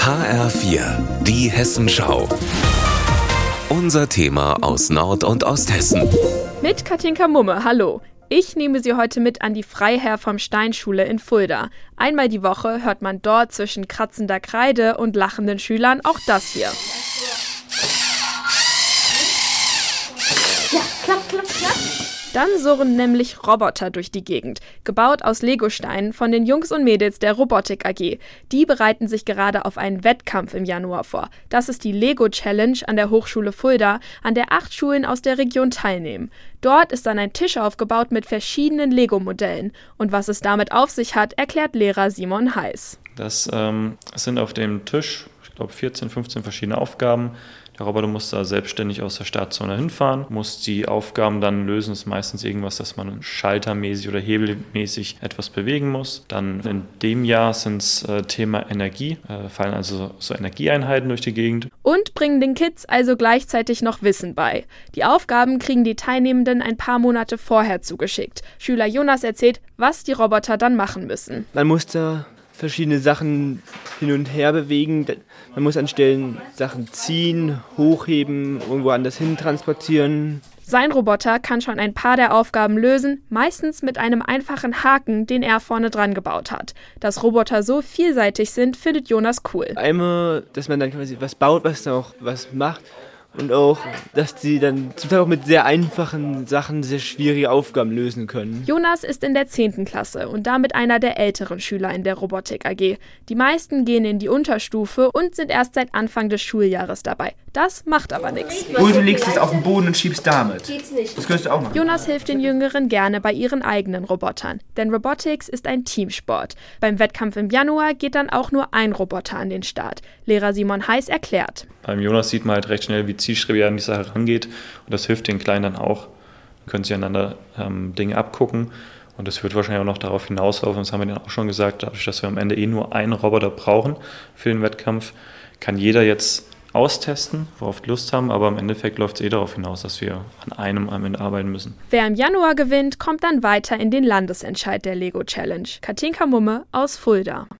HR4, die Hessenschau. Unser Thema aus Nord- und Osthessen. Mit Katinka Mumme, hallo. Ich nehme Sie heute mit an die Freiherr vom Stein-Schule in Fulda. Einmal die Woche hört man dort zwischen kratzender Kreide und lachenden Schülern auch das hier. Ja, klapp, klapp, klapp. Dann surren nämlich Roboter durch die Gegend, gebaut aus Legosteinen von den Jungs und Mädels der Robotik AG. Die bereiten sich gerade auf einen Wettkampf im Januar vor. Das ist die Lego Challenge an der Hochschule Fulda, an der 8 Schulen aus der Region teilnehmen. Dort ist dann ein Tisch aufgebaut mit verschiedenen Lego-Modellen. Und was es damit auf sich hat, erklärt Lehrer Simon Heiß. Das sind auf dem Tisch, ich glaube, 14, 15 verschiedene Aufgaben. Der Roboter muss da selbstständig aus der Startzone hinfahren, muss die Aufgaben dann lösen. Das ist meistens irgendwas, dass man schaltermäßig oder hebelmäßig etwas bewegen muss. Dann in dem Jahr sind es Thema Energie, fallen also so Energieeinheiten durch die Gegend. Und bringen den Kids also gleichzeitig noch Wissen bei. Die Aufgaben kriegen die Teilnehmenden ein paar Monate vorher zugeschickt. Schüler Jonas erzählt, was die Roboter dann machen müssen. Man muss da verschiedene Sachen hin und her bewegen. Man muss an Stellen Sachen ziehen, hochheben, irgendwo anders hin transportieren. Sein Roboter kann schon ein paar der Aufgaben lösen, meistens mit einem einfachen Haken, den er vorne dran gebaut hat. Dass Roboter so vielseitig sind, findet Jonas cool. Einmal, dass man dann quasi was baut, was dann auch was macht. Und auch, dass die dann zum Teil auch mit sehr einfachen Sachen sehr schwierige Aufgaben lösen können. Jonas ist in der 10. Klasse und damit einer der älteren Schüler in der Robotik AG. Die meisten gehen in die Unterstufe und sind erst seit Anfang des Schuljahres dabei. Das macht aber nichts. Oder du legst es auf den Boden und schiebst damit. Das könntest du auch machen. Jonas hilft den Jüngeren gerne bei ihren eigenen Robotern. Denn Robotics ist ein Teamsport. Beim Wettkampf im Januar geht dann auch nur ein Roboter an den Start. Lehrer Simon Heiß erklärt. Beim Jonas sieht man halt recht schnell, wie zielstrebig er an die Sache rangeht. Und das hilft den Kleinen dann auch. Können sie einander Dinge abgucken. Und das wird wahrscheinlich auch noch darauf hinauslaufen, das haben wir denen auch schon gesagt, dadurch, dass wir am Ende nur einen Roboter brauchen für den Wettkampf, kann jeder jetzt austesten, worauf wir Lust haben, aber im Endeffekt läuft es darauf hinaus, dass wir an einem am Ende arbeiten müssen. Wer im Januar gewinnt, kommt dann weiter in den Landesentscheid der Lego Challenge. Katinka Mumme aus Fulda.